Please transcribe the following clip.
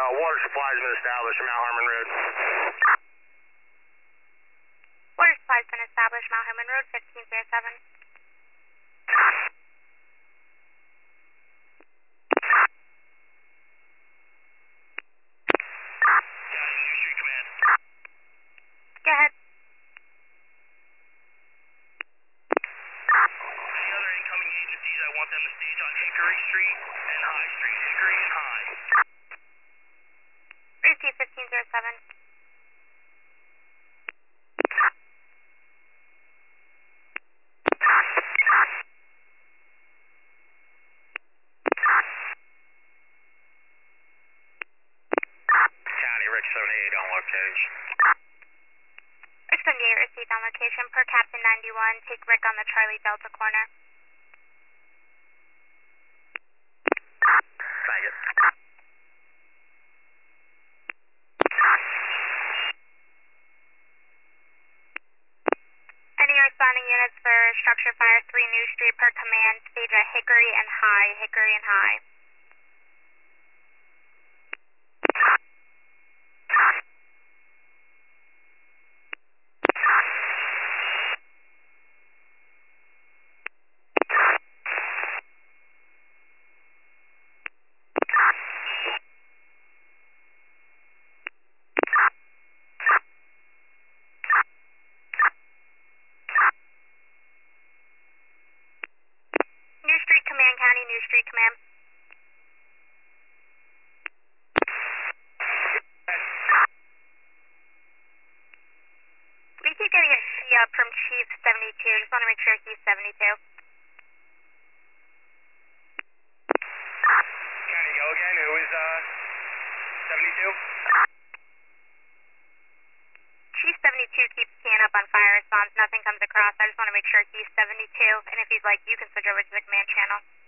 Water supply has been established from Mount Harmon Road. Water supply has been established, Mount Herman Road, 1507. County New Street Command. Go ahead. Any other incoming agencies, I want them to stage on Hickory Street and High Street. Hickory and High. Receive 1507. County Rick 78 on location. Rick 78 received on location per Captain 91. Take Rick on the Charlie Delta corner. Thank you. Any responding units for structure fire 3 New Street per command, stage at Hickory and High. Hickory and High. New Street Command, County New Street Command. We keep getting a she up from Chief 72. Just want to make sure he's 72. County, go again. Who is 72? Chief 72 keeps keying up on fire response. Nothing comes across. I just want to make sure he's 72. And if he's like, you can switch over to the command channel.